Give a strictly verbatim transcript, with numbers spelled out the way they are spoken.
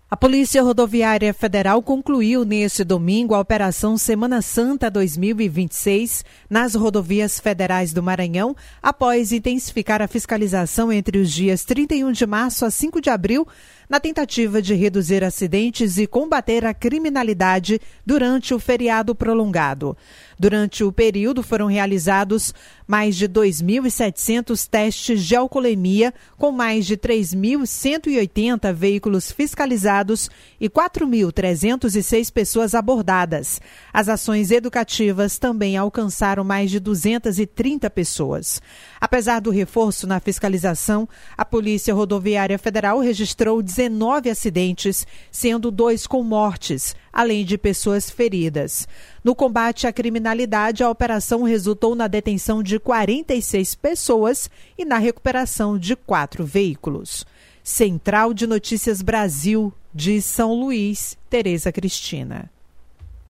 A Polícia Rodoviária Federal concluiu neste domingo a Operação Semana Santa dois mil e vinte e seis nas rodovias federais do Maranhão, após intensificar a fiscalização entre os dias trinta e um de março a cinco de abril, na tentativa de reduzir acidentes e combater a criminalidade durante o feriado prolongado. Durante o período foram realizados mais de dois mil e setecentos testes de alcoolemia, com mais de três mil cento e oitenta veículos fiscalizados e quatro mil trezentas e seis pessoas abordadas. As ações educativas também alcançaram mais de duzentas e trinta pessoas. Apesar do reforço na fiscalização, a Polícia Rodoviária Federal registrou dezenove acidentes, sendo dois com mortes, além de pessoas feridas. No combate à criminalidade, a operação resultou na detenção de quarenta e seis pessoas e na recuperação de quatro veículos. Central de Notícias Brasil, de São Luís, Tereza Cristina.